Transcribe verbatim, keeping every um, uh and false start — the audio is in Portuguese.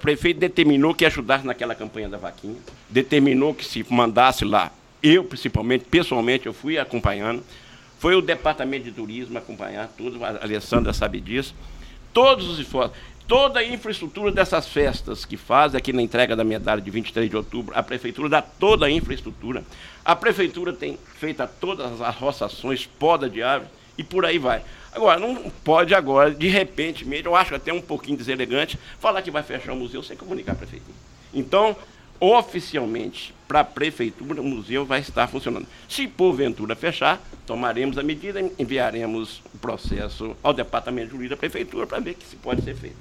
prefeito determinou que ajudasse naquela campanha da vaquinha, determinou que se mandasse lá, eu principalmente, pessoalmente, eu fui acompanhando, foi o departamento de turismo acompanhar tudo, a Alessandra sabe disso, todos os esforços, toda a infraestrutura dessas festas que faz aqui na entrega da medalha de vinte e três de outubro, a prefeitura dá toda a infraestrutura, a prefeitura tem feito todas as roçações, poda de árvores e por aí vai. Agora, não pode agora, de repente mesmo, eu acho até um pouquinho deselegante, falar que vai fechar o museu sem comunicar a prefeitura. Então, oficialmente, para a prefeitura, o museu vai estar funcionando. Se porventura fechar, tomaremos a medida e enviaremos o processo ao departamento de jurídico da prefeitura para ver o que se pode ser feito.